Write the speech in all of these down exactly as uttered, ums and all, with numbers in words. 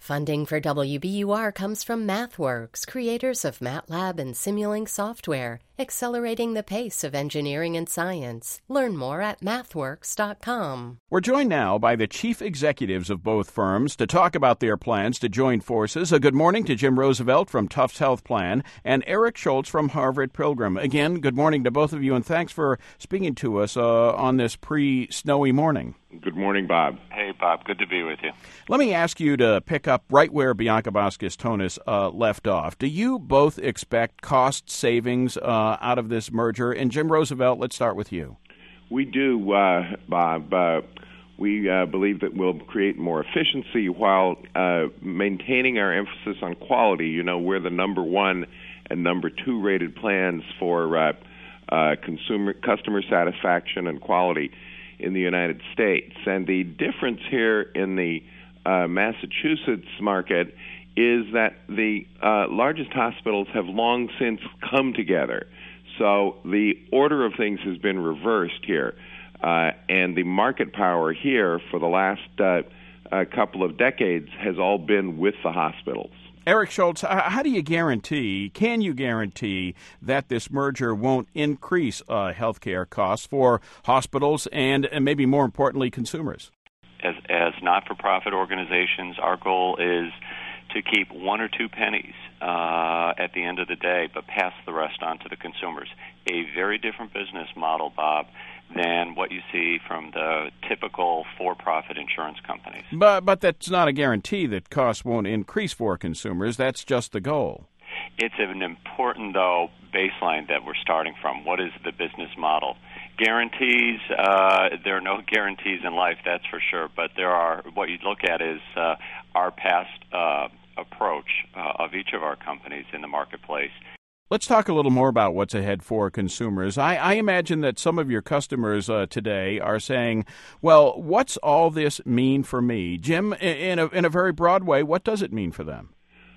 Funding for W B U R comes from MathWorks, creators of MATLAB and Simulink software, accelerating the pace of engineering and science. Learn more at mathworks dot com. We're joined now by the chief executives of both firms to talk about their plans to join forces. A good morning to Jim Roosevelt from Tufts Health Plan and Eric Schultz from Harvard Pilgrim. Again, good morning to both of you, and thanks for speaking to us uh, on this pre-snowy morning. Good morning, Bob. Hey, Bob. Good to be with you. Let me ask you to pick up right where Bianca Vasquez-Tonis uh, left off. Do you both expect cost savings uh, out of this merger? And Jim Roosevelt, let's start with you. We do, uh, Bob. Uh, we uh, believe that we'll create more efficiency while uh, maintaining our emphasis on quality. You know, we're the number one and number two rated plans for uh, uh, consumer customer satisfaction and quality in the United States. And the difference here in the uh, Massachusetts market is that the uh, largest hospitals have long since come together. So the order of things has been reversed here. Uh, and the market power here for the last uh, uh, couple of decades has all been with the hospitals. Eric Schultz, how do you guarantee, can you guarantee that this merger won't increase uh, health care costs for hospitals and, and maybe more importantly, consumers? As, as not-for-profit organizations, our goal is to keep one or two pennies uh, at the end of the day, but pass the rest on to the consumers. A very different business model, Bob, than what you see from the typical for-profit insurance companies. But but that's not a guarantee that costs won't increase for consumers. That's just the goal. It's an important, though, baseline that we're starting from. What is the business model? Guarantees, uh, there are no guarantees in life, that's for sure, but there are, what you look at is uh, our past uh, approach uh, of each of our companies in the marketplace. Let's talk a little more about what's ahead for consumers. I, I imagine that some of your customers uh, today are saying, well, what's all this mean for me? Jim, in a, in a very broad way, what does it mean for them?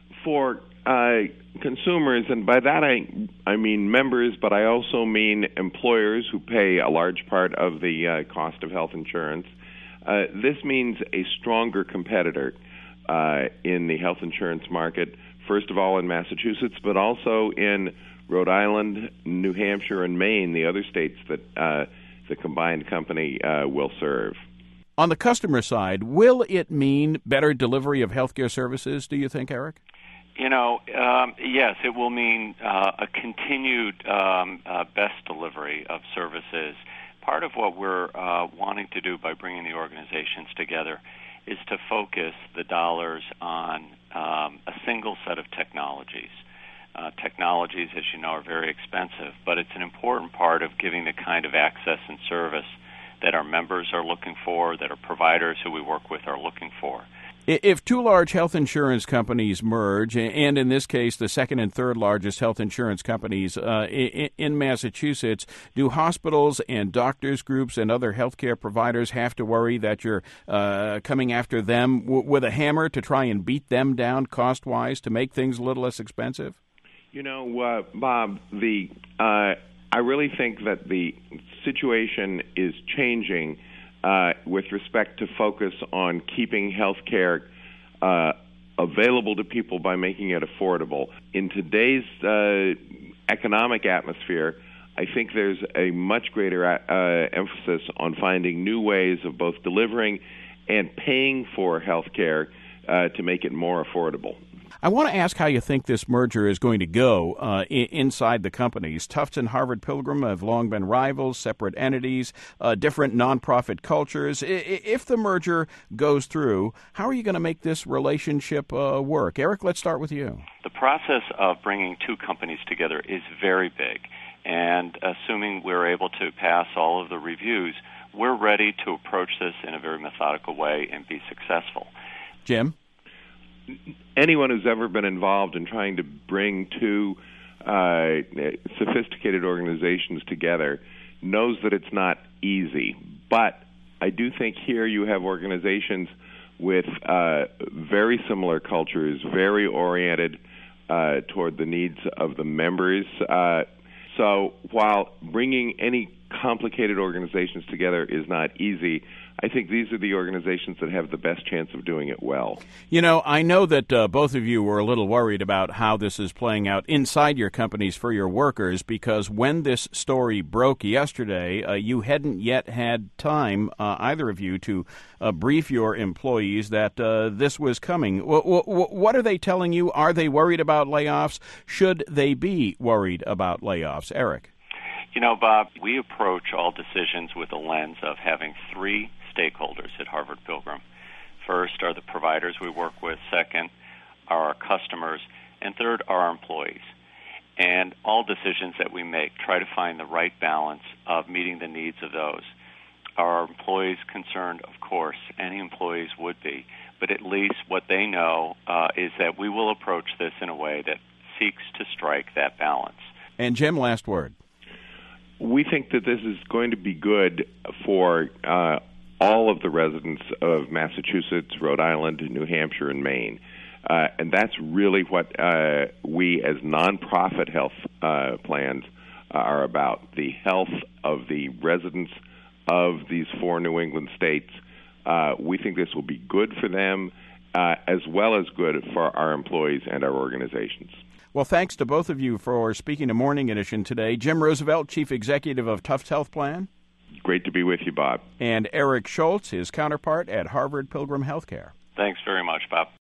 For uh, consumers, and by that I, I mean members, but I also mean employers who pay a large part of the uh, cost of health insurance, uh, this means a stronger competitor uh, in the health insurance market, first of all in Massachusetts, but also in Rhode Island, New Hampshire, and Maine, the other states that uh, the combined company uh, will serve. On the customer side, will it mean better delivery of healthcare services, do you think, Eric? You know, um, yes, it will mean uh, a continued um, uh, best delivery of services. Part of what we're uh, wanting to do by bringing the organizations together is to focus the dollars on um, a single set of technologies. Uh, technologies, as you know, are very expensive, but it's an important part of giving the kind of access and service that our members are looking for, that our providers who we work with are looking for. If two large health insurance companies merge, and in this case the second and third largest health insurance companies uh, in Massachusetts, do hospitals and doctors groups and other healthcare providers have to worry that you're uh, coming after them w- with a hammer to try and beat them down cost-wise to make things a little less expensive? You know, uh, Bob, the uh, I really think that the situation is changing Uh, with respect to focus on keeping health care uh, available to people by making it affordable. In today's uh, economic atmosphere, I think there's a much greater uh, emphasis on finding new ways of both delivering and paying for health care uh, to make it more affordable. I want to ask how you think this merger is going to go uh, I- inside the companies. Tufts and Harvard Pilgrim have long been rivals, separate entities, uh, different nonprofit cultures. I- if the merger goes through, how are you going to make this relationship uh, work? Eric, let's start with you. The process of bringing two companies together is very big, and assuming we're able to pass all of the reviews, we're ready to approach this in a very methodical way and be successful. Jim? Anyone who's ever been involved in trying to bring two uh, sophisticated organizations together knows that it's not easy. But I do think here you have organizations with uh, very similar cultures, very oriented uh, toward the needs of the members. Uh, so while bringing any complicated organizations together is not easy, I think these are the organizations that have the best chance of doing it well. You know, I know that uh, both of you were a little worried about how this is playing out inside your companies for your workers, because when this story broke yesterday, uh, you hadn't yet had time, uh, either of you, to uh, brief your employees that uh, this was coming. W- w- what are they telling you? Are they worried about layoffs? Should they be worried about layoffs? Eric? You know, Bob, we approach all decisions with a lens of having three stakeholders at Harvard Pilgrim. First are the providers we work with. Second are our customers. And third are our employees. And all decisions that we make try to find the right balance of meeting the needs of those. Are our employees concerned? Of course, any employees would be. But at least what they know uh, is that we will approach this in a way that seeks to strike that balance. And Jim, last word. We think that this is going to be good for uh, all of the residents of Massachusetts, Rhode Island, New Hampshire, and Maine. Uh, and that's really what uh, we as nonprofit health uh, plans are about, the health of the residents of these four New England states. Uh, we think this will be good for them uh, as well as good for our employees and our organizations. Well, thanks to both of you for speaking to Morning Edition today. Jim Roosevelt, Chief Executive of Tufts Health Plan. Great to be with you, Bob. And Eric Schultz, his counterpart at Harvard Pilgrim Healthcare. Thanks very much, Bob.